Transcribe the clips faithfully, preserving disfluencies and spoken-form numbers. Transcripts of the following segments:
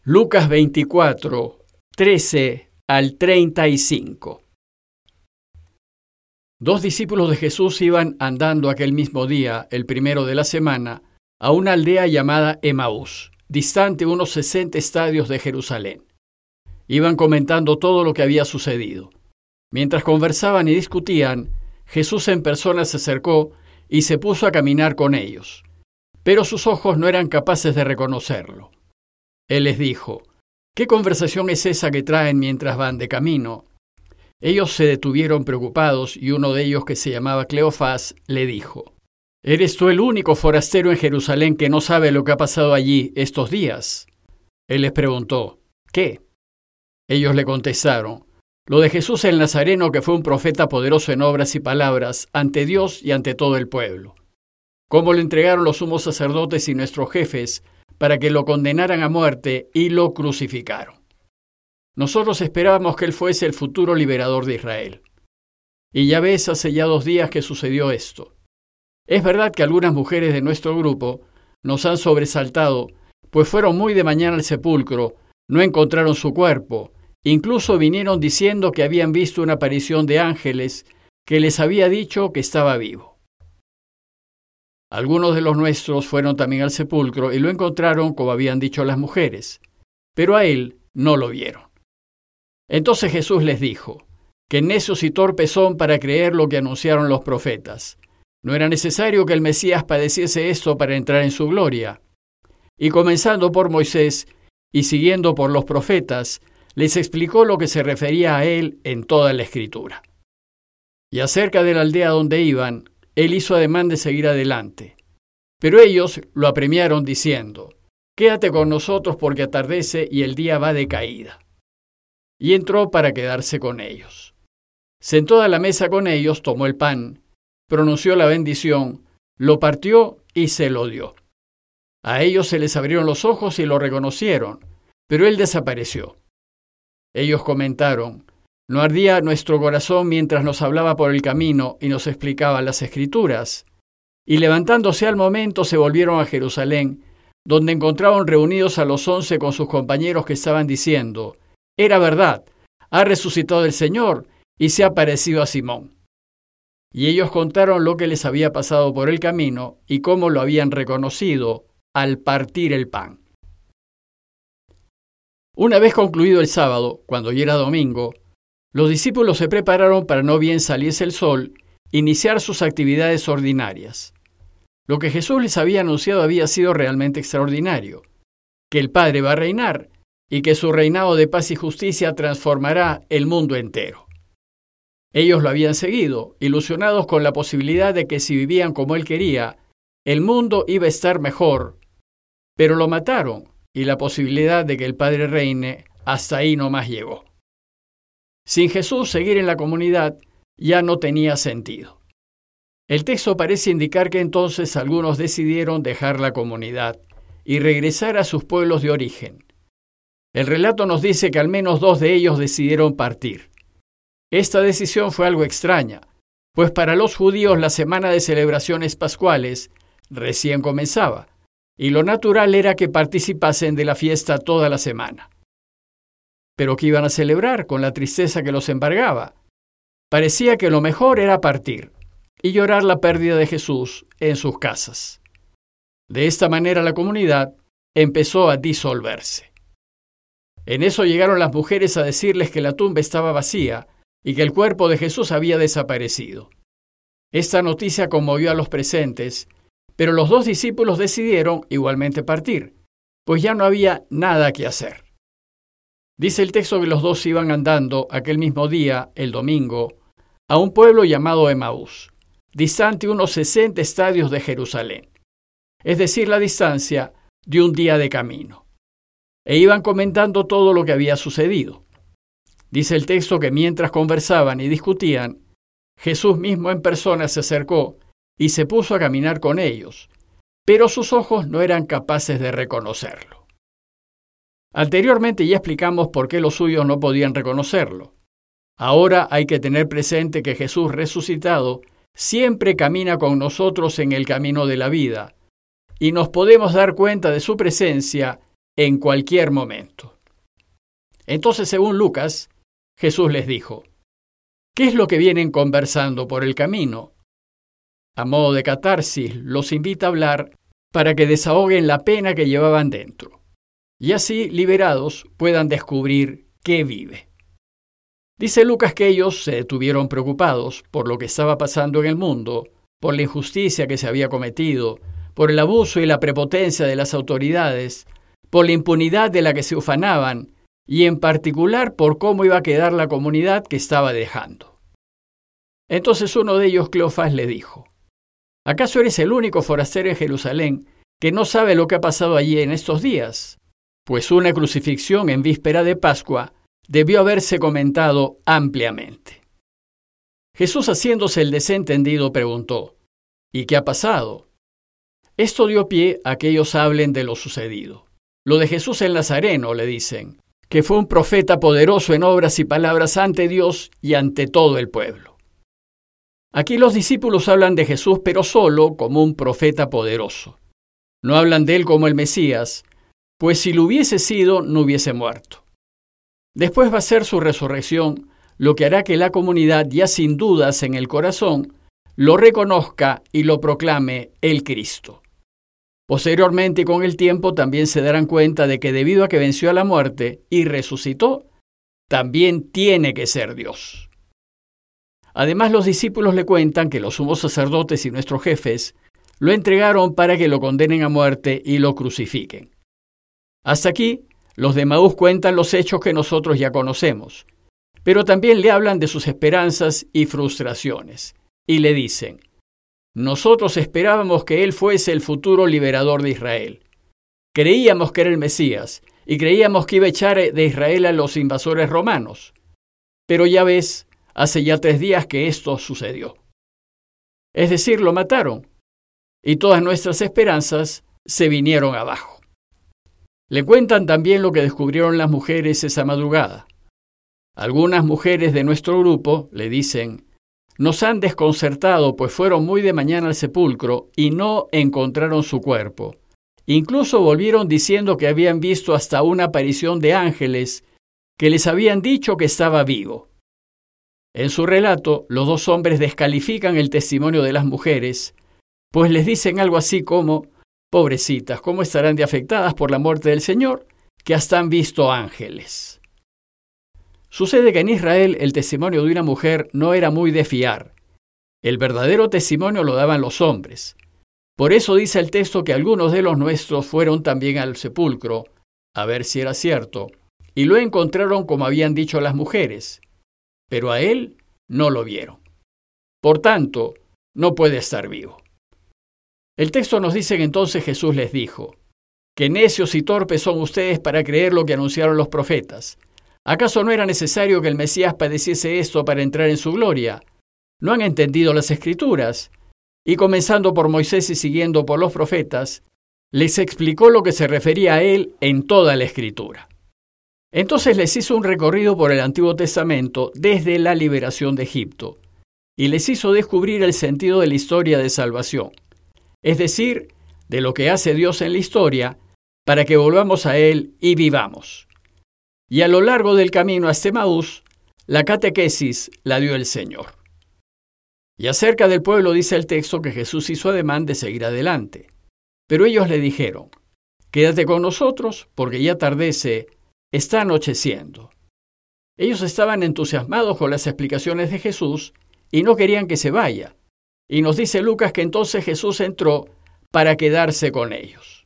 Lucas veinticuatro, trece al treinta y cinco. Dos discípulos de Jesús iban andando aquel mismo día, el primero de la semana, a una aldea llamada Emaús, distante unos sesenta estadios de Jerusalén. Iban comentando todo lo que había sucedido. Mientras conversaban y discutían, Jesús en persona se acercó y se puso a caminar con ellos, pero sus ojos no eran capaces de reconocerlo. Él les dijo: ¿Qué conversación es esa que traen mientras van de camino? Ellos se detuvieron preocupados y uno de ellos, que se llamaba Cleofás, le dijo: ¿Eres tú el único forastero en Jerusalén que no sabe lo que ha pasado allí estos días? Él les preguntó: ¿Qué? Ellos le contestaron: lo de Jesús el Nazareno, que fue un profeta poderoso en obras y palabras ante Dios y ante todo el pueblo. Cómo lo entregaron los sumos sacerdotes y nuestros jefes para que lo condenaran a muerte y lo crucificaron. Nosotros esperábamos que él fuese el futuro liberador de Israel. Y ya ves, hace ya dos días que sucedió esto. Es verdad que algunas mujeres de nuestro grupo nos han sobresaltado, pues fueron muy de mañana al sepulcro, no encontraron su cuerpo, incluso vinieron diciendo que habían visto una aparición de ángeles que les había dicho que estaba vivo. Algunos de los nuestros fueron también al sepulcro y lo encontraron como habían dicho las mujeres, pero a él no lo vieron. Entonces Jesús les dijo: «Qué necios y torpes son para creer lo que anunciaron los profetas. No era necesario que el Mesías padeciese esto para entrar en su gloria». Y comenzando por Moisés y siguiendo por los profetas, les explicó lo que se refería a él en toda la Escritura. Y acerca de la aldea donde iban, él hizo ademán de seguir adelante. Pero ellos lo apremiaron diciendo: «Quédate con nosotros porque atardece y el día va de caída». Y entró para quedarse con ellos. Sentó a la mesa con ellos, tomó el pan, pronunció la bendición, lo partió y se lo dio. A ellos se les abrieron los ojos y lo reconocieron, pero él desapareció. Ellos comentaron: ¿no ardía nuestro corazón mientras nos hablaba por el camino y nos explicaba las Escrituras? Y levantándose al momento se volvieron a Jerusalén, donde encontraron reunidos a los once con sus compañeros que estaban diciendo: «Era verdad, ha resucitado el Señor y se ha aparecido a Simón». Y ellos contaron lo que les había pasado por el camino y cómo lo habían reconocido al partir el pan. Una vez concluido el sábado, cuando ya era domingo, los discípulos se prepararon para, no bien saliese el sol, iniciar sus actividades ordinarias. Lo que Jesús les había anunciado había sido realmente extraordinario: que el Padre va a reinar y que su reinado de paz y justicia transformará el mundo entero. Ellos lo habían seguido, ilusionados con la posibilidad de que si vivían como él quería, el mundo iba a estar mejor, pero lo mataron y la posibilidad de que el Padre reine hasta ahí nomás llegó. Sin Jesús, seguir en la comunidad ya no tenía sentido. El texto parece indicar que entonces algunos decidieron dejar la comunidad y regresar a sus pueblos de origen. El relato nos dice que al menos dos de ellos decidieron partir. Esta decisión fue algo extraña, pues para los judíos la semana de celebraciones pascuales recién comenzaba, y lo natural era que participasen de la fiesta toda la semana. ¿Pero qué iban a celebrar con la tristeza que los embargaba? Parecía que lo mejor era partir y llorar la pérdida de Jesús en sus casas. De esta manera la comunidad empezó a disolverse. En eso llegaron las mujeres a decirles que la tumba estaba vacía y que el cuerpo de Jesús había desaparecido. Esta noticia conmovió a los presentes, pero los dos discípulos decidieron igualmente partir, pues ya no había nada que hacer. Dice el texto que los dos iban andando aquel mismo día, el domingo, a un pueblo llamado Emaús, distante unos sesenta estadios de Jerusalén, es decir, la distancia de un día de camino. E iban comentando todo lo que había sucedido. Dice el texto que mientras conversaban y discutían, Jesús mismo en persona se acercó y se puso a caminar con ellos, pero sus ojos no eran capaces de reconocerlo. Anteriormente ya explicamos por qué los suyos no podían reconocerlo. Ahora hay que tener presente que Jesús resucitado siempre camina con nosotros en el camino de la vida, y nos podemos dar cuenta de su presencia en cualquier momento. Entonces, según Lucas, Jesús les dijo: ¿qué es lo que vienen conversando por el camino? A modo de catarsis, los invita a hablar para que desahoguen la pena que llevaban dentro, y así, liberados, puedan descubrir qué vive. Dice Lucas que ellos se detuvieron preocupados por lo que estaba pasando en el mundo, por la injusticia que se había cometido, por el abuso y la prepotencia de las autoridades, por la impunidad de la que se ufanaban, y en particular por cómo iba a quedar la comunidad que estaba dejando. Entonces uno de ellos, Cleofás, le dijo: ¿acaso eres el único forastero en Jerusalén que no sabe lo que ha pasado allí en estos días? Pues una crucifixión en víspera de Pascua debió haberse comentado ampliamente. Jesús, haciéndose el desentendido, preguntó: ¿y qué ha pasado? Esto dio pie a que ellos hablen de lo sucedido. Lo de Jesús el Nazareno, le dicen, que fue un profeta poderoso en obras y palabras ante Dios y ante todo el pueblo. Aquí los discípulos hablan de Jesús, pero solo como un profeta poderoso. No hablan de él como el Mesías, pues si lo hubiese sido, no hubiese muerto. Después va a ser su resurrección lo que hará que la comunidad, ya sin dudas en el corazón, lo reconozca y lo proclame el Cristo. Posteriormente y con el tiempo también se darán cuenta de que debido a que venció a la muerte y resucitó, también tiene que ser Dios. Además, los discípulos le cuentan que los sumos sacerdotes y nuestros jefes lo entregaron para que lo condenen a muerte y lo crucifiquen. Hasta aquí, los de Emaús cuentan los hechos que nosotros ya conocemos, pero también le hablan de sus esperanzas y frustraciones, y le dicen: nosotros esperábamos que él fuese el futuro liberador de Israel. Creíamos que era el Mesías, y creíamos que iba a echar de Israel a los invasores romanos. Pero ya ves, hace ya tres días que esto sucedió. Es decir, lo mataron, y todas nuestras esperanzas se vinieron abajo. Le cuentan también lo que descubrieron las mujeres esa madrugada. Algunas mujeres de nuestro grupo le dicen: nos han desconcertado, pues fueron muy de mañana al sepulcro y no encontraron su cuerpo. Incluso volvieron diciendo que habían visto hasta una aparición de ángeles que les habían dicho que estaba vivo. En su relato, los dos hombres descalifican el testimonio de las mujeres, pues les dicen algo así como: pobrecitas, ¿cómo estarán de afectadas por la muerte del Señor, que hasta han visto ángeles? Sucede que en Israel el testimonio de una mujer no era muy de fiar. El verdadero testimonio lo daban los hombres. Por eso dice el texto que algunos de los nuestros fueron también al sepulcro, a ver si era cierto, y lo encontraron como habían dicho las mujeres, pero a él no lo vieron. Por tanto, no puede estar vivo. El texto nos dice que entonces Jesús les dijo: qué necios y torpes son ustedes para creer lo que anunciaron los profetas. ¿Acaso no era necesario que el Mesías padeciese esto para entrar en su gloria? ¿No han entendido las Escrituras? Y comenzando por Moisés y siguiendo por los profetas, les explicó lo que se refería a él en toda la Escritura. Entonces les hizo un recorrido por el Antiguo Testamento desde la liberación de Egipto, y les hizo descubrir el sentido de la historia de salvación, es decir, de lo que hace Dios en la historia para que volvamos a Él y vivamos. Y a lo largo del camino hasta Emaús, la catequesis la dio el Señor. Y acerca del pueblo dice el texto que Jesús hizo ademán de seguir adelante. Pero ellos le dijeron: quédate con nosotros, porque ya atardece, está anocheciendo. Ellos estaban entusiasmados con las explicaciones de Jesús y no querían que se vaya. Y nos dice Lucas que entonces Jesús entró para quedarse con ellos.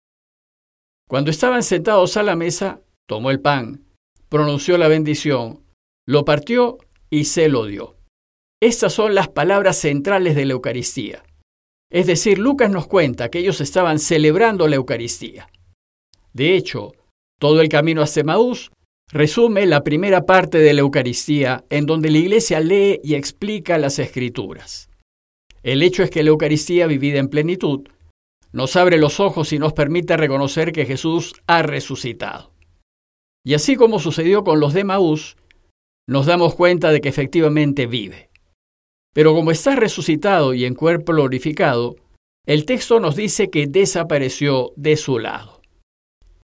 Cuando estaban sentados a la mesa, tomó el pan, pronunció la bendición, lo partió y se lo dio. Estas son las palabras centrales de la Eucaristía. Es decir, Lucas nos cuenta que ellos estaban celebrando la Eucaristía. De hecho, todo el camino hasta Emaús resume la primera parte de la Eucaristía, en donde la Iglesia lee y explica las Escrituras. El hecho es que la Eucaristía, vivida en plenitud, nos abre los ojos y nos permite reconocer que Jesús ha resucitado. Y así como sucedió con los de Emaús, nos damos cuenta de que efectivamente vive. Pero como está resucitado y en cuerpo glorificado, el texto nos dice que desapareció de su lado.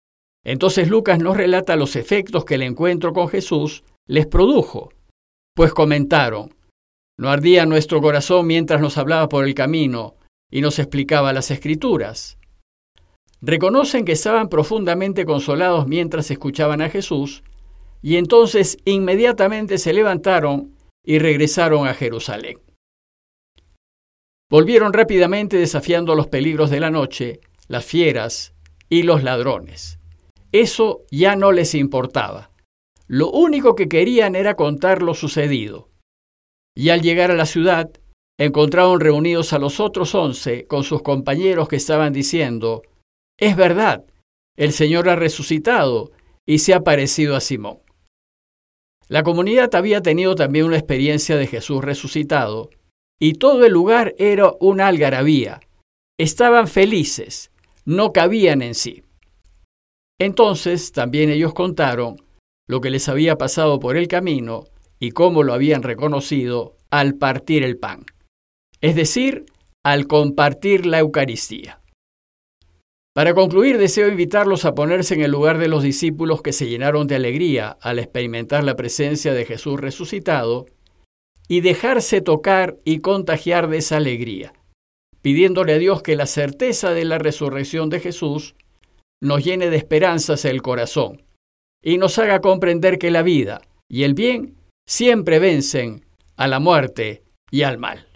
Entonces Lucas nos relata los efectos que el encuentro con Jesús les produjo, pues comentaron: ¿no ardía nuestro corazón mientras nos hablaba por el camino y nos explicaba las Escrituras? Reconocen que estaban profundamente consolados mientras escuchaban a Jesús, y entonces inmediatamente se levantaron y regresaron a Jerusalén. Volvieron rápidamente desafiando los peligros de la noche, las fieras y los ladrones. Eso ya no les importaba. Lo único que querían era contar lo sucedido. Y al llegar a la ciudad, encontraron reunidos a los otros once con sus compañeros que estaban diciendo: «Es verdad, el Señor ha resucitado y se ha parecido a Simón». La comunidad había tenido también una experiencia de Jesús resucitado, y todo el lugar era una algarabía. Estaban felices, no cabían en sí. Entonces también ellos contaron lo que les había pasado por el camino y cómo lo habían reconocido al partir el pan, es decir, al compartir la Eucaristía. Para concluir, deseo invitarlos a ponerse en el lugar de los discípulos que se llenaron de alegría al experimentar la presencia de Jesús resucitado y dejarse tocar y contagiar de esa alegría, pidiéndole a Dios que la certeza de la resurrección de Jesús nos llene de esperanzas el corazón y nos haga comprender que la vida y el bien siempre vencen a la muerte y al mal.